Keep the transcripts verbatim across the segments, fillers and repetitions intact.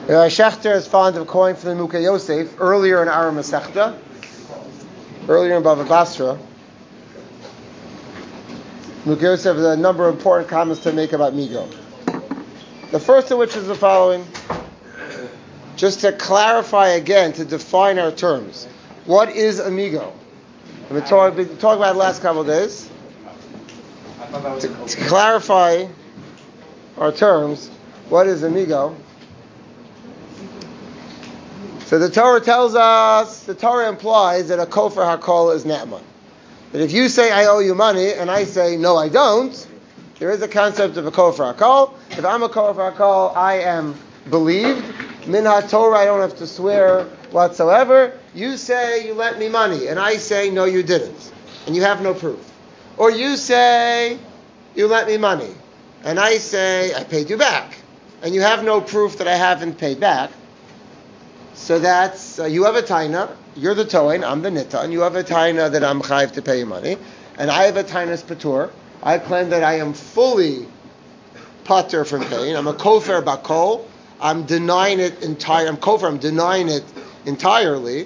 Uh, Shechter is fond of quoting from the Mukha Yosef earlier in our Masechta, earlier in Bava Basra. Mukha Yosef has a number of important comments to make about Migo. The first of which is the following. Just to clarify again, to define our terms. What is Amigo? We've been talking talk about it the last couple of days. To, to clarify our terms, what is Amigo? So the Torah tells us, the Torah implies that a kofar hakol is ne'eman. That if you say, I owe you money, and I say, no, I don't, there is a concept of a kofar hakol. If I'm a kofar hakol, I am believed. Min ha-Torah, I don't have to swear whatsoever. You say, you lent me money, and I say, no, you didn't. And you have no proof. Or you say, you lent me money, and I say, I paid you back. And you have no proof that I haven't paid back. So that's, uh, you have a taina, you're the toin, I'm the nita, and you have a taina that I'm chayiv to pay you money, and I have a tainas patur. I claim that I am fully patur from paying. I'm a kofer bakol. I'm denying it entire. I'm kofer. I'm denying it entirely.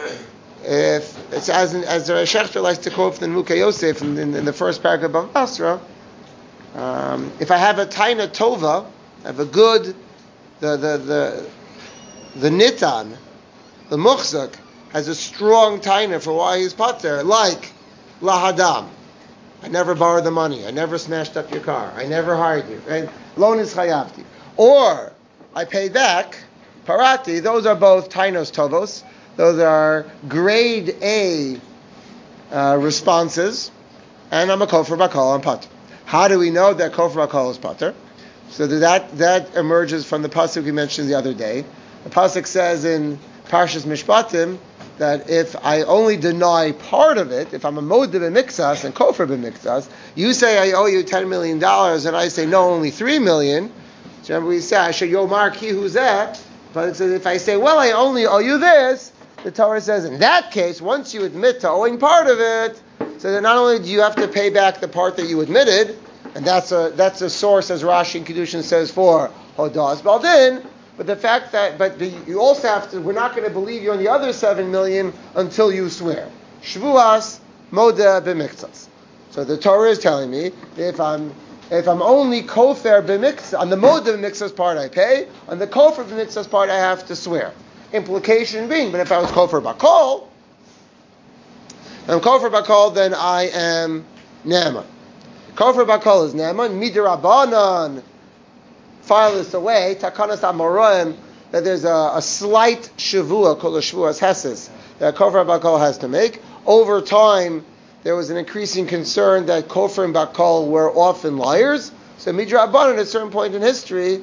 If it's as in, as the Shechter likes to quote from the Mukha Yosef in, in, in the first paragraph of Basra, um, if I have a taina tova, I have a good the the the The nitan, the muchzak, has a strong taina for why he's pater, like lahadam. I never borrowed the money. I never smashed up your car. I never hired you. And loan is chayavti. Or I paid back, parati. Those are both tainos tovos. Those are grade A uh, responses. And I'm a kofar bakal, I'm pater. How do we know that kofar bakal is pater? So that that emerges from the pasuk we mentioned the other day. The pasuk says in Parshas Mishpatim that if I only deny part of it, if I'm a modeh b'miktsas and kofar b'miktsas, you say I owe you ten million dollars, and I say no, only three million. So remember we say I should yomar ki who's that? But it says if I say well I only owe you this, the Torah says in that case once you admit to owing part of it, so that not only do you have to pay back the part that you admitted, and that's a that's a source as Rashi in Kedushin says for hodas baldin. But the fact that, but the, you also have to, we're not going to believe you on the other seven million until you swear. Shvuas modeh b'miktzas. So the Torah is telling me that if I'm, if I'm only kofer b'miktzas, on the modeh b'miktzas part I pay, on the kofer b'miktzas part I have to swear. Implication being, but if I was kofer bakol, I'm kofer bakol, then I am ne'eman. Kofer bakol is ne'eman, midirabanan. File this away, takanas amoraim, that there's a, a slight shavua called a shavuas heses that kofar bakal has to make. Over time, there was an increasing concern that kofar and bakal were often liars. So midrabanan at a certain point in history,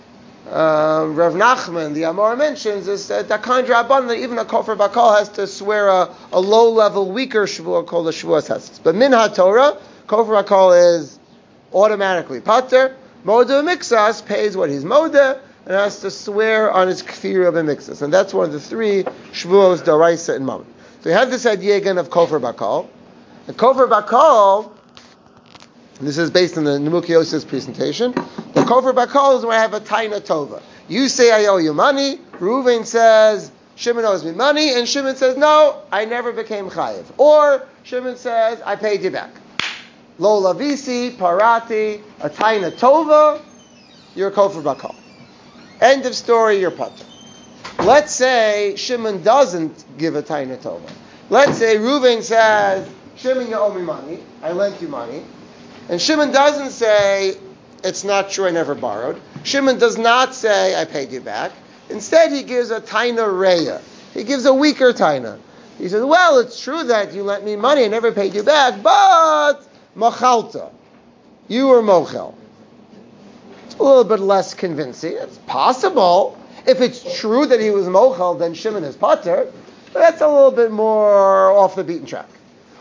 uh, Rav Nachman, the Amor mentions, is that that kind of rabbanan that even a kofar bakal has to swear a, a low-level, weaker shavua called a shavuas heses. But min ha-Torah, kofar bakal is automatically pater. Modeh b'miktsas pays what he's modeh and has to swear on his kfira b'miktsas. And that's one of the three shvuos, daraisa, and mamon. So we have this idea again of kofar bakal. And kofar bakal, and this is based on the Mukha Yosef's presentation, the kofar bakal is where I have a taina tova. You say I owe you money, Reuven says Shimon owes me money, and Shimon says no, I never became chayiv. Or Shimon says I paid you back. Lo lavisi, parati, a taina tova, you're a kofar bakal. End of story, you're pater. Let's say Shimon doesn't give a taina tova. Let's say Reuven says, Shimon, you owe me money, I lent you money. And Shimon doesn't say, it's not true, I never borrowed. Shimon does not say, I paid you back. Instead, he gives a taina reya. He gives a weaker taina. He says, well, it's true that you lent me money, I never paid you back, but Machalta, you were mochel. It's a little bit less convincing. It's possible. If it's true that he was mochel, then Shimon is pater. But that's a little bit more off the beaten track.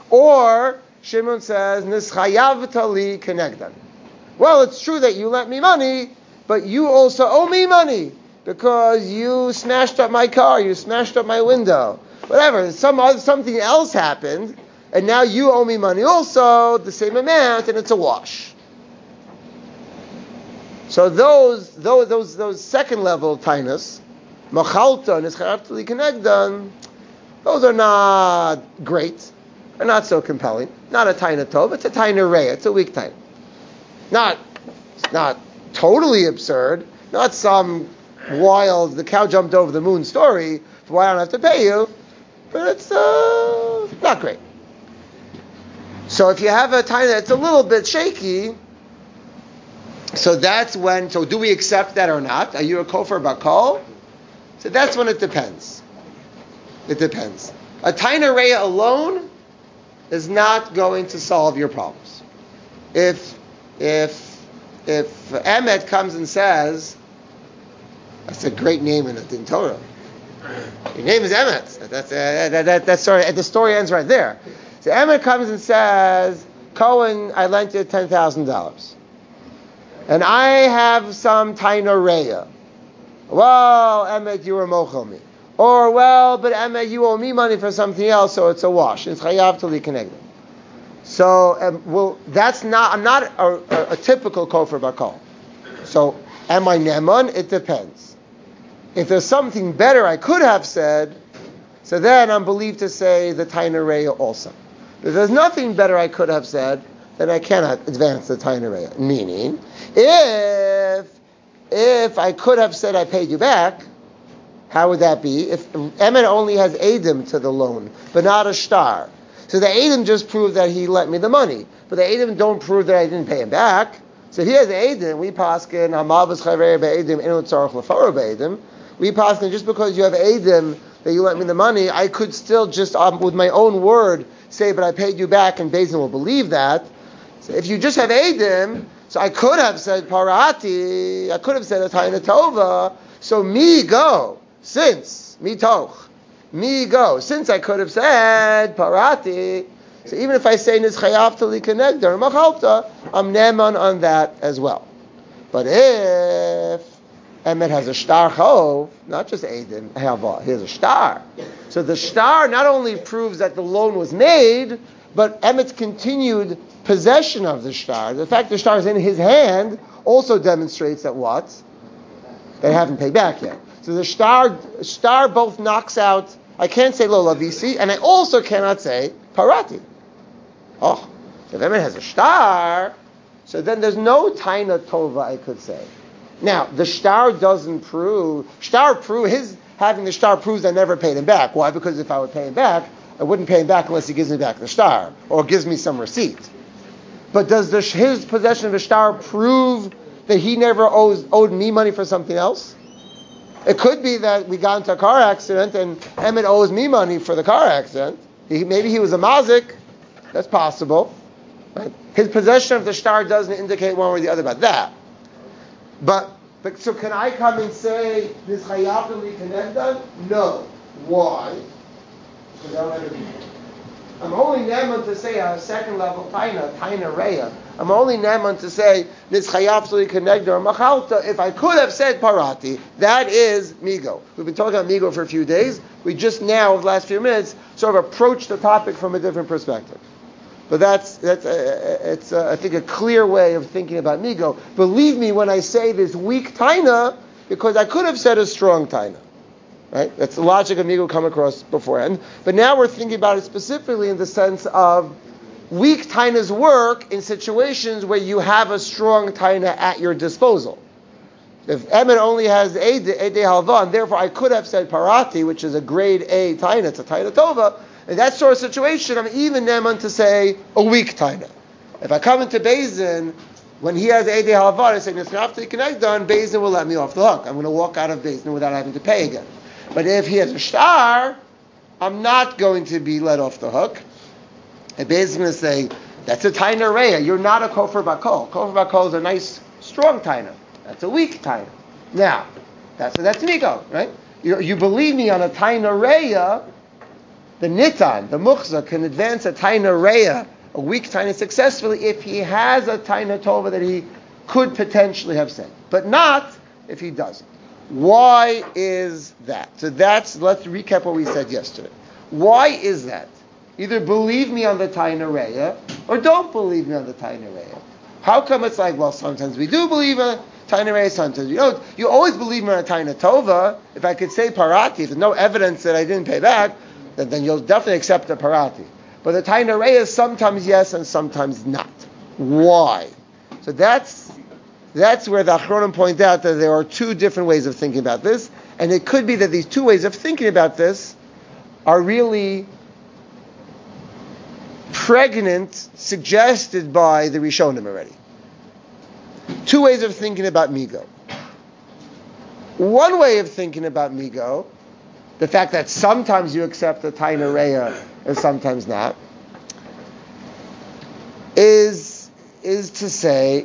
Or Shimon says, Nischayavta li kenegdan. Well, it's true that you lent me money, but you also owe me money because you smashed up my car, you smashed up my window. Whatever, some other, something else happened. And now you owe me money also, the same amount, and it's a wash. So those those those those second level tainas, machalta and ischayavtali kenegdan, those are not great, are not so compelling. Not a taina tov, it's a taina reya, it's a weak taina. Not, it's not totally absurd, not some wild, the cow jumped over the moon story, for why I don't have to pay you, but it's uh, not great. So if you have a taina that's a little bit shaky, so that's when, so do we accept that or not? Are you a kofar bakal? So that's when it depends. It depends. A taina reya alone is not going to solve your problems. If if if Emet comes and says, that's a great name in it in Torah. Your name is Emet. That's uh, that, that, that story. The story ends right there. So Emet comes and says, Cohen, I lent you ten thousand dollars, and I have some taina reya. Well, Emet, you were mochel me. Or, well, but Emet, you owe me money for something else, so it's a wash. It's chayav to likanegdim. So, um, well, that's not, I'm not a, a, a typical kofar bakal. So, am I neman? It depends. If there's something better I could have said, so then I'm believed to say the taina reya also. If there's nothing better I could have said, then I cannot advance the taina reya. Meaning, if if I could have said I paid you back, how would that be? If Emet only has Eidim to the loan, but not a shtar. So the Eidim just prove that he lent me the money, but the Eidim don't prove that I didn't pay him back. So if he has Eidim, we paskin, Hamavas Chaver Be'edim, Inu Tzarech Lefaro Be'edim, we paskin, just because you have Eidim, that you lent me the money, I could still just, um, with my own word, say, but I paid you back, and Beis Din will believe that. So if you just have Eidim, so I could have said Parati, I could have said Atayna Tova, so me go. Since, mitoch, me go, since I could have said, parati, so even if I say nizchayav to likanegdar, machalta, I'm neman on that as well. But if Emet has a shtar chov, not just Eidim, hava, he has a shtar. So the shtar not only proves that the loan was made, but Emet's continued possession of the shtar, the fact the shtar is in his hand, also demonstrates that what? They haven't paid back yet. So the star, star both knocks out, I can't say lo lavisi, and I also cannot say parati. Oh, so if Emet has a star, so then there's no taina tova I could say. Now, the star doesn't prove, star prove, his having the star proves I never paid him back. Why? Because if I would pay him back, I wouldn't pay him back unless he gives me back the star, or gives me some receipt. But does the, his possession of the star prove that he never owes, owed me money for something else? It could be that we got into a car accident and Emet owes me money for the car accident. He, maybe he was a mazik. That's possible. Right? His possession of the star doesn't indicate one way or the other about that. But, but so can I come and say this chayav li kenegdan? No. Why? Because I don't have a I'm only neman to say a second level taina, taina reya. I'm only neman to say this chayav li kenegdar machalta. If I could have said parati, that is migo. We've been talking about migo for a few days. We just now, over the last few minutes, sort of approached the topic from a different perspective. But that's that's a, it's a, I think a clear way of thinking about migo. Believe me when I say this weak taina, because I could have said a strong taina. Right? That's the logic of migo come across beforehand. But now we're thinking about it specifically in the sense of weak tainas work in situations where you have a strong taina at your disposal. If Emet only has Eidei Halva, and therefore I could have said Parati, which is a grade A taina, it's a taina tova, in that sort of situation, I'm even neman to say a weak taina. If I come into Beis Din, when he has Eidei Halva, I say, Nisnafti Kenegdan, Beis Din will let me off the hook. I'm going to walk out of Beis Din without having to pay again. But if he has a star, I'm not going to be let off the hook. And Beis Din is going to say, that's a taina reya. You're not a kofar bakol. Kofar bakol is a nice, strong taina. That's a weak taina. Now, that's that's migo, right? You, you believe me on a taina reya, the nitan, the muchza, can advance a taina reya, a weak taina, successfully if he has a taina tova that he could potentially have said. But not if he doesn't. Why is that? So that's, let's recap what we said yesterday. Why is that? Either believe me on the taina reya, or don't believe me on the taina reya. How come it's like, well, sometimes we do believe on Taina Reya sometimes. You know, you always believe me on a Taina Tova. If I could say Parati, if there's no evidence that I didn't pay back, then, then you'll definitely accept the Parati. But the Taina Reya is sometimes yes and sometimes not. Why? So that's that's where the Achronim point out that there are two different ways of thinking about this, and it could be that these two ways of thinking about this are really pregnant, suggested by the Rishonim already. Two ways of thinking about Migo. One way of thinking about Migo, the fact that sometimes you accept the Taina Reya and sometimes not, is, is to say,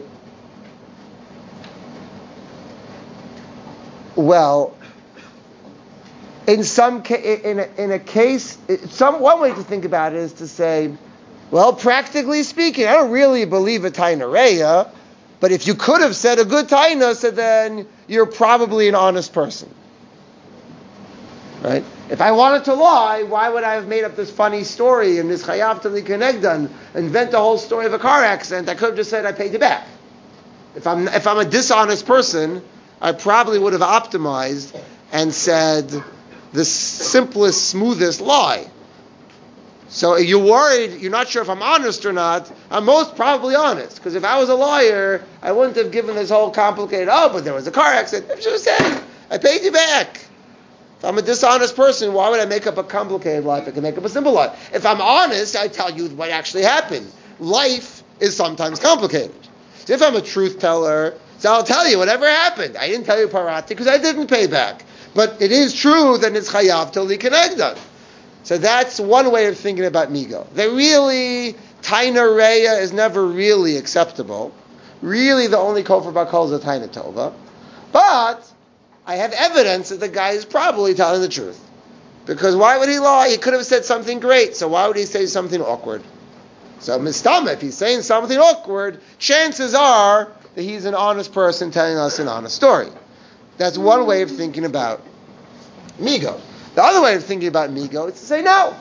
well, in some ca- in a, in a case, some one way to think about it is to say, well, practically speaking, I don't really believe a Taina Reya, but if you could have said a good Taina, so then you're probably an honest person. Right? If I wanted to lie, why would I have made up this funny story and this Chayav Tali Kenegdan, invent the whole story of a car accident? I could have just said I paid you back. If I'm if I'm a dishonest person, I probably would have optimized and said the simplest, smoothest lie. So you're worried, you're not sure if I'm honest or not. I'm most probably honest, because if I was a lawyer, I wouldn't have given this whole complicated, oh, but there was a car accident. I should have said, I paid you back. If I'm a dishonest person, why would I make up a complicated lie if I can make up a simple lie? If I'm honest, I tell you what actually happened. Life is sometimes complicated. So if I'm a truth teller, so I'll tell you whatever happened. I didn't tell you Parati because I didn't pay back. But it is true that it's Chayav Tali Kenegdan. So that's one way of thinking about Migo. That really, Taina Reya is never really acceptable. Really, the only Kofar Bakol is a Taina Tova. But I have evidence that the guy is probably telling the truth. Because why would he lie? He could have said something great, so why would he say something awkward? So Mistama, if he's saying something awkward, chances are that he's an honest person telling us an honest story. That's one way of thinking about Migo. The other way of thinking about Migo is to say no.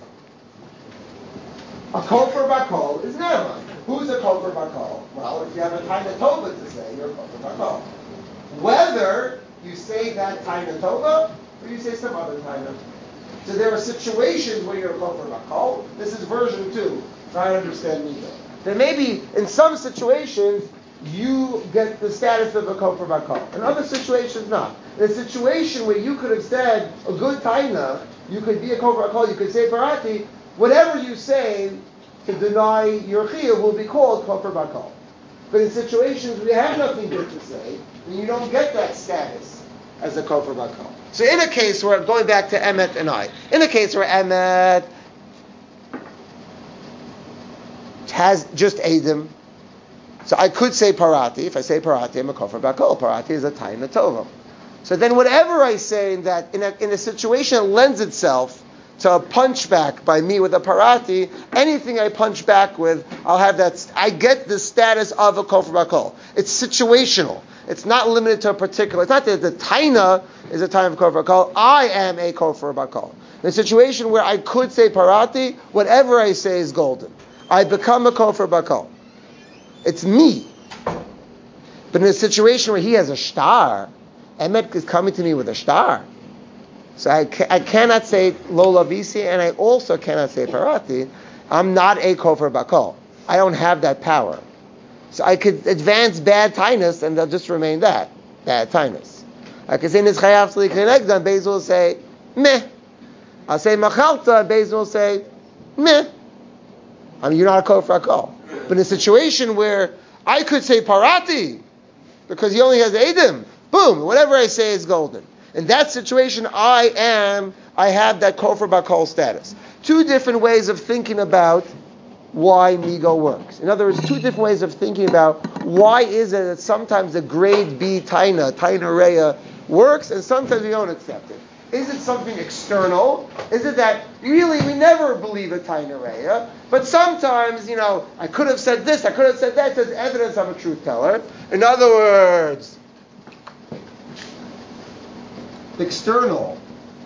A Kofar Bakol is never. Who's a Kofar Bakol? Well, if you have a Taina Tova to say, you're a Kofar Bakol. Whether you say that Taina Tova or you say some other Taina. So there are situations where you're a Kofar Bakol. This is version two. Try to understand Migo. There may be, in some situations, you get the status of a Kofar Bakol. In other situations, not. In a situation where you could have said a good Taina, you could be a Kofar Bakol, you could say Parati, whatever you say to deny your Chiyuv will be called Kofar Bakol. But in situations where you have nothing good to say, then you don't get that status as a Kofar Bakol. So in a case where, going back to Emet and I, in a case where Emet has just Eidim, so I could say Parati. If I say Parati, I'm a Kofar Bakol. Parati is a Taina Tova. So then whatever I say in that in a, in a situation that lends itself to a punchback by me with a Parati, anything I punch back with, I'll have that, I get the status of a Kofar Bakol. It's situational. It's not limited to a particular, it's not that the Taina is a Taina of Kofar Bakol. I am a Kofar Bakol. In a situation where I could say Parati, whatever I say is golden. I become a Kofar Bakol. It's me. But in a situation where he has a star, Emet is coming to me with a star. So I, ca- I cannot say Lola Visi, and I also cannot say Parati. I'm not a Kofar Bakol. I don't have that power. So I could advance bad Tainus, and they'll just remain that, bad Tainus. I could say Nizchayav Tali Kenegdan, and Beis will say, meh. I'll say Machalta, and Beis will say, meh. I mean, you're not a Kofar Bakol. But in a situation where I could say Parati, because he only has Eidim, boom, whatever I say is golden. In that situation, I am, I have that Kofar Bakol status. Two different ways of thinking about why Migo works. In other words, two different ways of thinking about why is it that sometimes the grade B Taina, Taina Reya, works, and sometimes we don't accept it. Is it something external? Is it that really we never believe a Taina Reya, but sometimes, you know, I could have said this, I could have said that, there's evidence I'm a truth teller. In other words, external.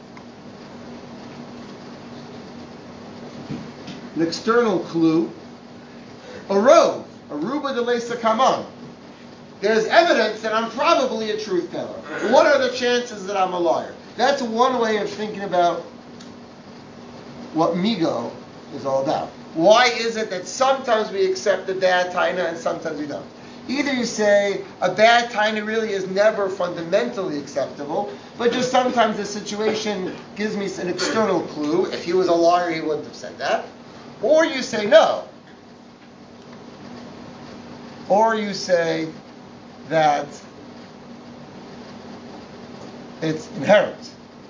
An external clue. A road. A ruba de leisa kaman. there's evidence that I'm probably a truth teller. What are the chances that I'm a liar? That's one way of thinking about what migo is all about. Why is it that sometimes we accept a bad taina and sometimes we don't? Either you say a bad taina really is never fundamentally acceptable, but just sometimes the situation gives me an external clue. If he was a liar, he wouldn't have said that. Or you say no. Or you say that it's inherent.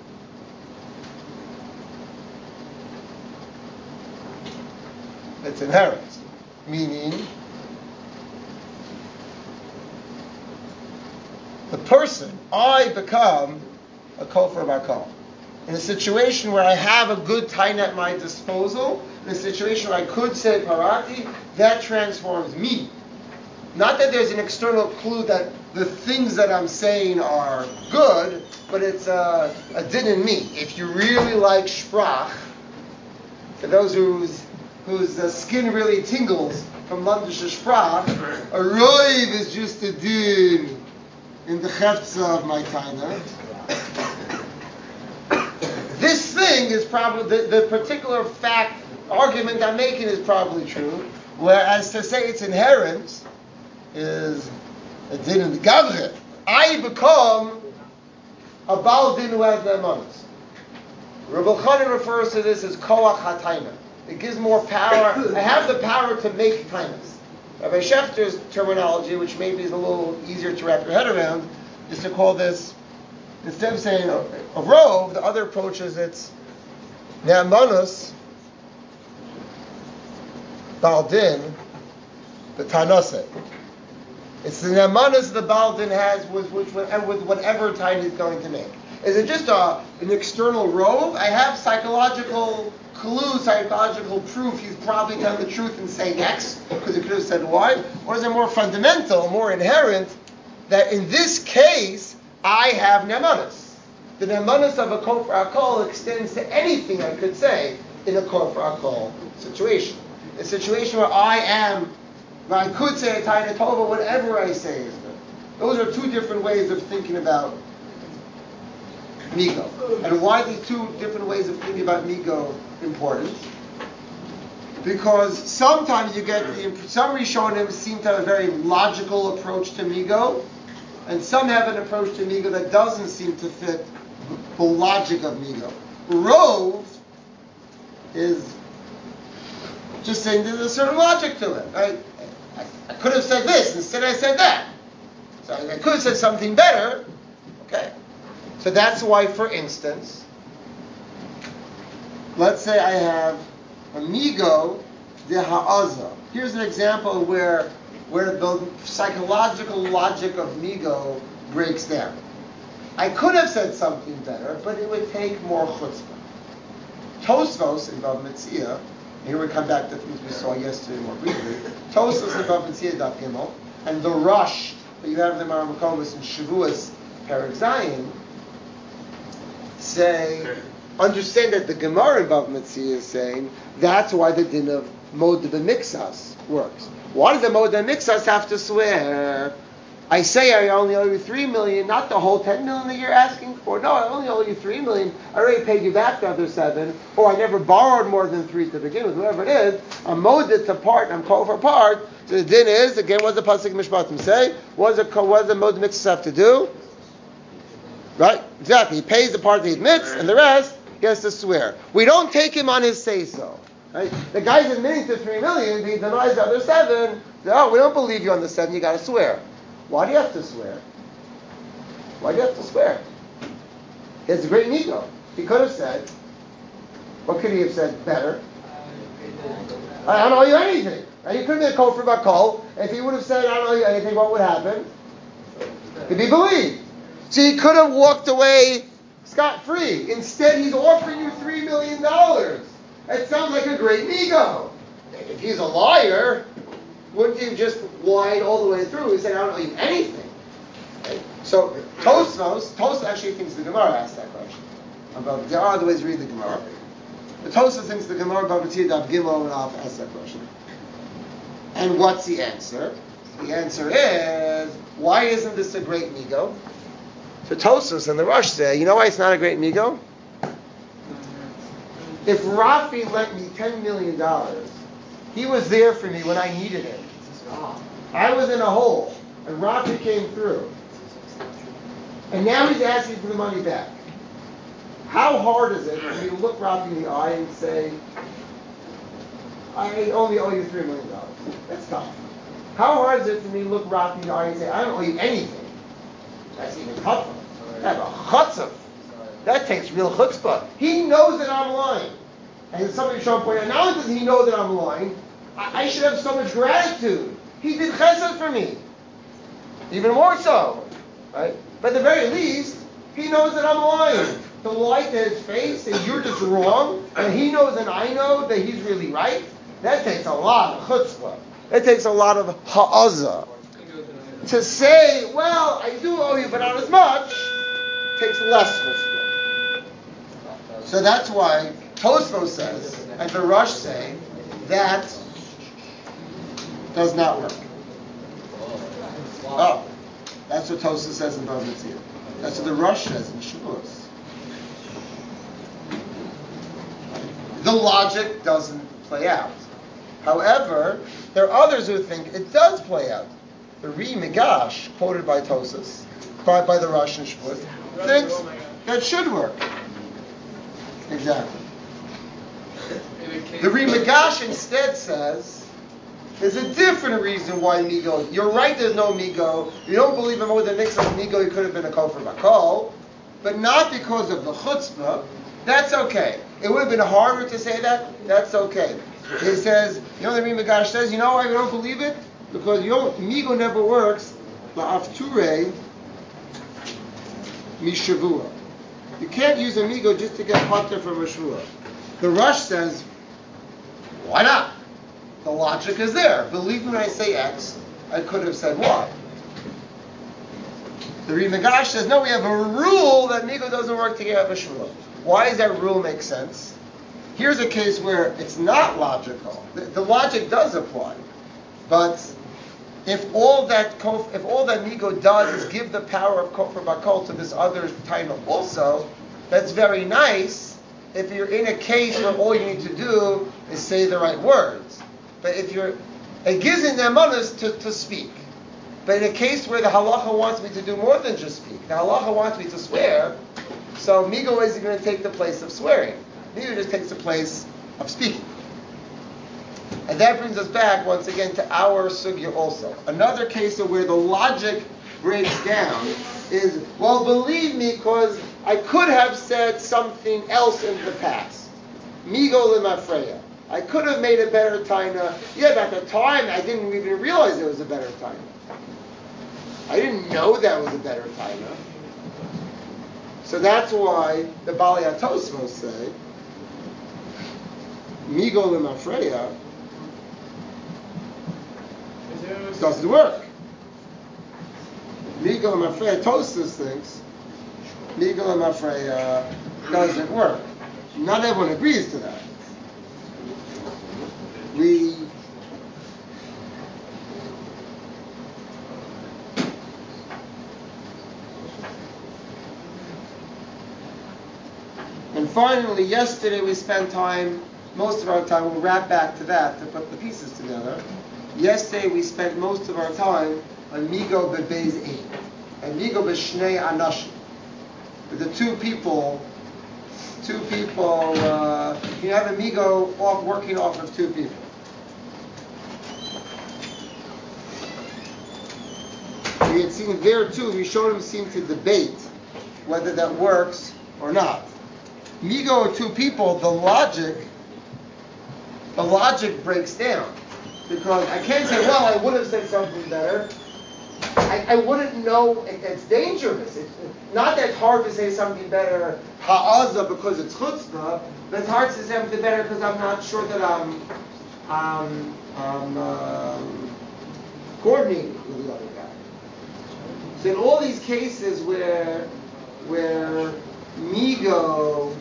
It's inherent, meaning the person, I become a kofar bakal. In a situation where I have a good taina at my disposal, in a situation where I could say parati, that transforms me. Not that there's an external clue that the things that I'm saying are good, but it's a, a din in me. If you really like sprach, for those whose whose uh, skin really tingles from Lamdish sprach, a roiv is just a din in the cheftza of my taina. This thing is probably, the, the particular fact, argument I'm making is probably true, whereas to say it's inherent is a din in the gavre. I become a Baal Din who has nemanos. Rabbi Chanan refers to this as koach hataina. It gives more power. I have the power to make tainas. Rabbi Schefter's terminology, which maybe is a little easier to wrap your head around, is to call this, instead of saying a, a rove, the other approach is it's nemanos Baal Din b'tanase. It's the nemanos the Baal Din has with, with, with whatever taina he's going to make. Is it just a, an external rove? I have psychological clue, psychological proof he's probably telling the truth in saying X, because he could have said Y? Or is it more fundamental, more inherent, that in this case, I have nemanos? The nemanos of a kofar akol extends to anything I could say in a kofar akol situation. A situation where I am, where I could say a taina tova, whatever I say is good. Those are two different ways of thinking about migo. And why are these two different ways of thinking about migo important? Because sometimes you get the, some Rishonim seem to have a very logical approach to migo, and some have an approach to migo that doesn't seem to fit the logic of migo. Rove is just saying there's a certain logic to it. Right? I, I could have said this, instead I said that. So I could have said something better. Okay. So that's why, for instance, let's say I have a migo de ha'aza. Here's an example where where the psychological logic of migo breaks down. I could have said something better, but it would take more chutzpah. Tosfos in Bava Metzia, here we come back to things we saw yesterday more briefly. Tosfos in Bava Metzia Daf Gimel, and the rush that you have in the Maram Makomis and Shavuos Perek Zayin, say, understand that the Gemara in Bava Metzia is saying that's why the din of Mod B'Mixas works. Why does the Mod B'Mixas have to swear? I say I only owe you three million, not the whole ten million that you're asking for. No, I only owe you three million. I already paid you back the other seven, or I never borrowed more than three to begin with. Whatever it is, I'm moded to part and I'm called for part. So the din is, again, what does the pasuk Mishpatim say? What does the what does the Mod B'Mixas have to do? Right? Exactly. He pays the part that he admits, and the rest he has to swear. We don't take him on his say-so. Right? The guy's admitting to three million, he denies the other seven. Oh, we don't believe you on the seven, you got to swear. Why do you have to swear? Why do you have to swear? He has a great ego. He could have said, what could he have said better? I don't owe you anything. Right? He couldn't be a kol for bakol. If he would have said, I don't owe you anything, what would happen? He'd be believed. So he could have walked away scot-free. Instead, he's offering you three million dollars. That sounds like a great ego. If he's a liar, wouldn't he have just lied all the way through? He said, I don't owe you anything. Right? So Tosfos, Tosfos actually thinks the Gemara asked that question. About, there are other ways to read the Gemara. But Tosfos thinks the Gemara Bava Metzia Daf Gimel and Av asked that question. And what's the answer? The answer is, why isn't this a great migo? So Tosfos and the Rush say, you know why it's not a great migo? If Rafi lent me ten million dollars, he was there for me when I needed him. I was in a hole, and Rafi came through. And now he's asking for the money back. How hard is it for me to look Rafi in the eye and say, I only owe you three million dollars? That's tough. How hard is it for me to look Rafi in the eye and say, I don't owe you anything? That's even tougher. I have a chutzpah. That takes real chutzpah. He knows that I'm lying. And somebody should point out, not only does he know that I'm lying, I, I should have so much gratitude. He did chesed for me. Even more so. Right? But at the very least, he knows that I'm lying. To lie to his face and you're just wrong, and he knows and I know that he's really right, that takes a lot of chutzpah. That takes a lot of ha'azah. To say, well, I do owe you, but not as much, takes less chutzpah. So that's why Tosfos says, and the Rush say, that does not work. Oh, that's what Tosfos says in Bava Metzia. That's what the Rush says in Shavuos. The logic doesn't play out. However, there are others who think it does play out. The Ri Migash, quoted by Tosfos, by, by the Rush in Shavuos, thinks that should work. Exactly. The Ri Migash instead says, there's a different reason why Migo. You're right, there's no Migo. You don't believe in more than mix of Migo, he could have been a Kol for Bakol, but not because of the chutzpah. That's okay. It would have been harder to say that. That's okay. He says, you know, the Ri Migash says, you know why we don't believe it? Because you don't, Migo never works. La'afture mishavua. You can't use a Migo just to get pater from a shvua. The Rush says, why not? The logic is there. Believe me when I say X, I could have said Y. The Ri Migash says, no, we have a rule that Migo doesn't work to get a shvua. Why does that rule make sense? Here's a case where it's not logical. The, the logic does apply, but if all that kof, if all that Migo does is give the power of Kofar Bakol to this other title also, that's very nice. If you're in a case where all you need to do is say the right words, but if you're, it gives in the manas to, to speak. But in a case where the halacha wants me to do more than just speak, the halacha wants me to swear. So Migo isn't going to take the place of swearing. Migo just takes the place of speaking. And that brings us back once again to our sugya also. Another case of where the logic breaks down is, well, believe me, because I could have said something else in the past. Migo lemafreya. I could have made a better taina. Yeah, but at the time I didn't even realize it was a better taina. I didn't know that was a better taina. So that's why the Balei HaTosfos say, Migo lemafreya doesn't work. Migo lemafreya, Tosfos thinks, Migo lemafreya doesn't work. Not everyone agrees to that. We And finally, yesterday we spent time, most of our time, we'll wrap back to that to put the pieces together. Yesterday we spent most of our time on Migo bebeis ein, and Migo b'shnei anashim. The two people, two people, uh, you have a Migo off, working off of two people. We had seen there too, we showed him seem to debate whether that works or not. Migo or two people, the logic, the logic breaks down. Because I can't say, well, I would have said something better. I, I wouldn't know, it, it's dangerous. It's not that it's hard to say something better, ha'azah, because it's chutzpah, but it's hard to say something better because I'm not sure that I'm, um, I'm um, coordinating with the other guy. So in all these cases where, where Migo,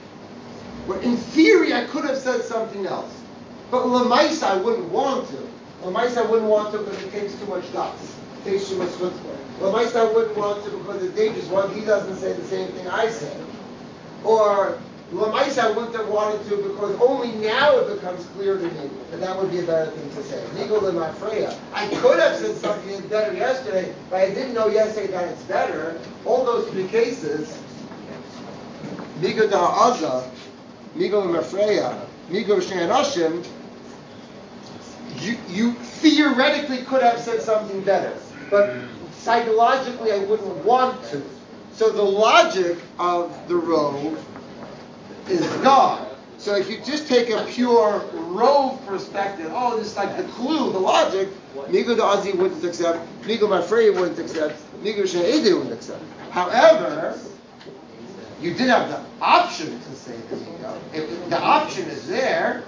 where in theory I could have said something else, but l'maisa I wouldn't want to. Lamaisa wouldn't want to because it takes too much guts. It takes too much chutzpah. Lamaisa wouldn't want to because it's dangerous. Well, he doesn't say the same thing I say. Or Lamaisa wouldn't have wanted to because only now it becomes clear to me that that would be a better thing to say. Nigol Lemafreya. I could have said something better yesterday, but I didn't know yesterday that it's better. All those three cases, Nigol Da'aza, Nigol Lemafreya, Nigol She'anashim, you, you theoretically could have said something better, but psychologically I wouldn't want to. So the logic of the rove is God. So if you just take a pure rove perspective, oh, this is like the clue, the logic, Nigo Da'azi wouldn't accept, Nigo Mafrei wouldn't accept, Nigo She'ede wouldn't accept. However, you did have the option to say the Nigo. If the option is there,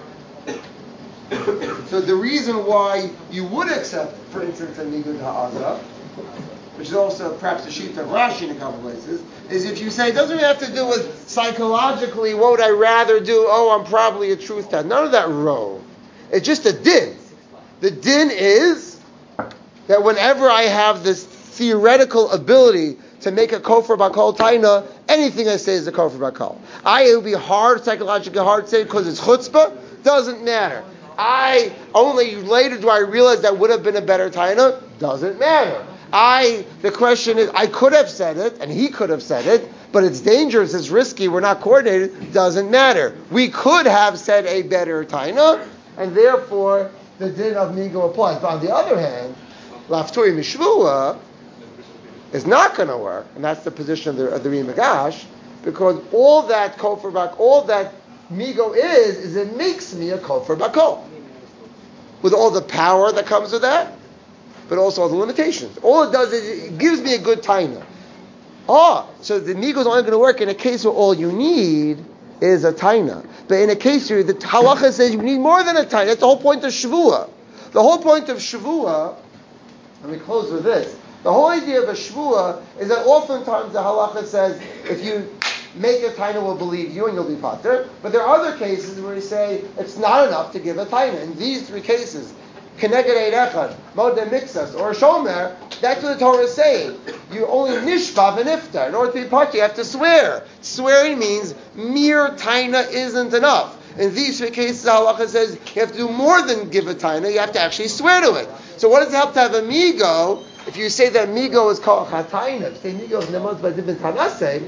so the reason why you would accept, for instance, a Nigo Da'aza, which is also perhaps the sheet of Rashi in a couple places, is if you say it doesn't really have to do with psychologically, what would I rather do? Oh, I'm probably a truth teller. None of that rove. It's just a din. The din is that whenever I have this theoretical ability to make a kofar bakol taina, anything I say is a kofar bakol. I, it would be hard, psychologically hard to say because it's chutzpah. Doesn't matter. I, only later do I realize that would have been a better taina. Doesn't matter. I, the question is, I could have said it, and he could have said it, but it's dangerous, it's risky, we're not coordinated, doesn't matter. We could have said a better taina, and therefore the din of Nigo applies. But on the other hand, Lafturi Mishvua is not going to work, and that's the position of the, of the Ri Magash, because all that kofar bak, all that Migo is, is it makes me a kofar bakol. With all the power that comes with that, but also all the limitations. All it does is it gives me a good taina. Oh, so the Migo is only going to work in a case where all you need is a taina. But in a case where the halacha says you need more than a taina, that's the whole point of Shavua. The whole point of Shavua, let me close with this. The whole idea of a Shavua is that oftentimes the halacha says if you make a taina, we'll believe you and you'll be pater. But there are other cases where you say it's not enough to give a taina. In these three cases, Keneged Eid Echad, Modeh Mixas, or a Shomer, that's what the Torah is saying. You only nishba v'niftar. In order to be part, you have to swear. Swearing means mere taina isn't enough. In these three cases, halacha says you have to do more than give a taina, you have to actually swear to it. So what does it help to have a migo? If you say that migo is called chataina, if you say migo is nemaz b'dibin tanase,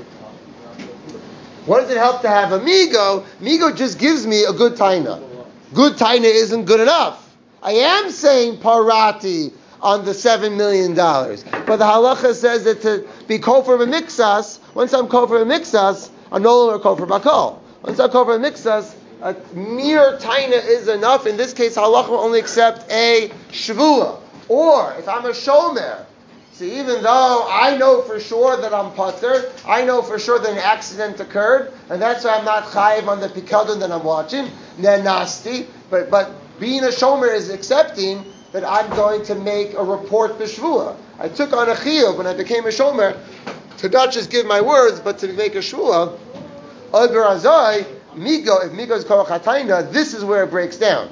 what does it help to have a migo? Migo just gives me a good taina. Good taina isn't good enough. I am saying parati on the seven million dollars, but the halacha says that to be kofar b'mixas, once I'm kofar b'mixas, I'm no longer kofar bakol. Once I'm kofar b'mixas, a mere taina is enough. In this case, halacha will only accept a shvua. Or if I'm a shomer, see, even though I know for sure that I'm pater, I know for sure that an accident occurred, and that's why I'm not chayiv on the pikadon that I'm watching, then nasty, but but. Being a shomer is accepting that I'm going to make a report b'shvua. I took on a chiyuv when I became a shomer to not just give my words, but to make a shvua. Ober azai, migo, if migo is kol chataina, this is where it breaks down.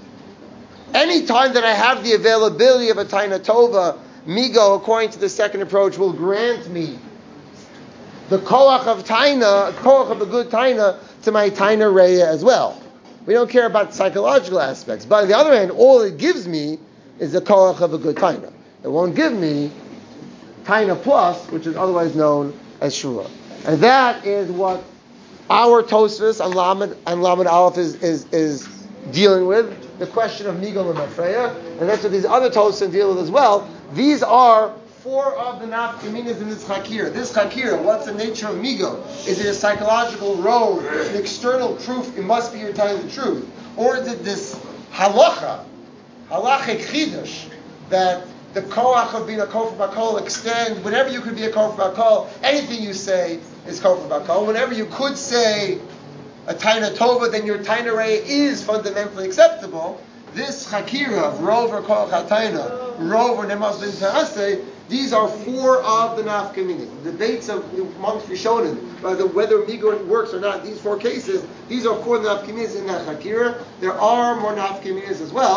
Any time that I have the availability of a taina tova, migo, according to the second approach, will grant me the koach of taina, koach of a good taina, to my taina reya as well. We don't care about psychological aspects. But on the other hand, all it gives me is the koach of a good taina. It won't give me taina plus, which is otherwise known as shura. And that is what our Tosfos and Lamed and Lamed Aleph is, is, is dealing with, the question of Migo and Mafreya. And that's what these other Tosfos deal with as well. These are four of the nafkaminas in this chakir. This chakir, what's the nature of migo? Is it a psychological road, an external proof, it must be you're telling the truth? Or is it this halacha, halachic chidush, that the koach of being a kofar bakol extends, whenever you could be a kofar bakol, anything you say is kofar bakol. Whenever you could say a taina tova, then your taina rei is fundamentally acceptable. This chakira of rov or koach hataina, rov or nemaz bin ta'aseh, these are four of the nafkaminas. The debates of amongst Rishonim, whether whether migo works or not, these four cases, these are four nafkaminas in that chakira. There are more nafkaminas as well.